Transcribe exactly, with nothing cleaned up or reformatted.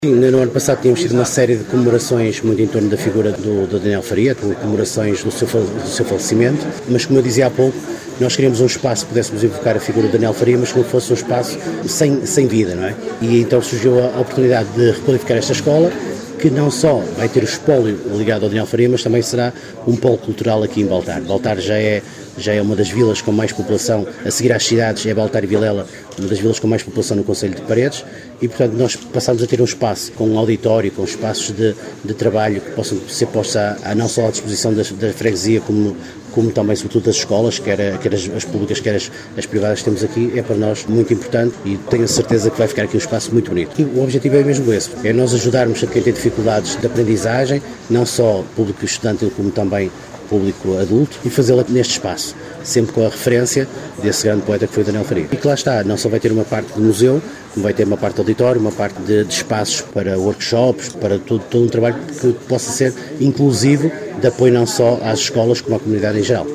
Sim, no ano passado tínhamos tido uma série de comemorações muito em torno da figura do, do Daniel Faria, com comemorações do seu, do seu falecimento, mas como eu dizia há pouco, nós queríamos um espaço que pudéssemos evocar a figura do Daniel Faria, mas que não fosse um espaço sem, sem vida, não é? E então surgiu a oportunidade de requalificar esta escola, que não só vai ter o espólio ligado ao Daniel Faria, mas também será um polo cultural aqui em Baltar. Baltar já é, já é uma das vilas com mais população, a seguir às cidades, é Baltar e Vilela, uma das vilas com mais população no concelho de Paredes, e portanto nós passamos a ter um espaço com um auditório, com espaços de, de trabalho que possam ser postos à, à, não só à disposição da, da freguesia, como, como também sobretudo das escolas, quer, quer as, as públicas, quer as, as privadas que temos aqui, é para nós muito importante e tenho a certeza que vai ficar aqui um espaço muito bonito. E o objetivo é mesmo esse, é nós ajudarmos a quem tem dificuldades de aprendizagem, não só público estudante como também público adulto, e fazê-la neste espaço, sempre com a referência desse grande poeta que foi o Daniel Faria. E que lá está, não só vai ter uma parte de museu, como vai ter uma parte de auditório, uma parte de, de espaços para workshops, para todo, todo um trabalho que possa ser inclusivo, de apoio não só às escolas como à comunidade em geral.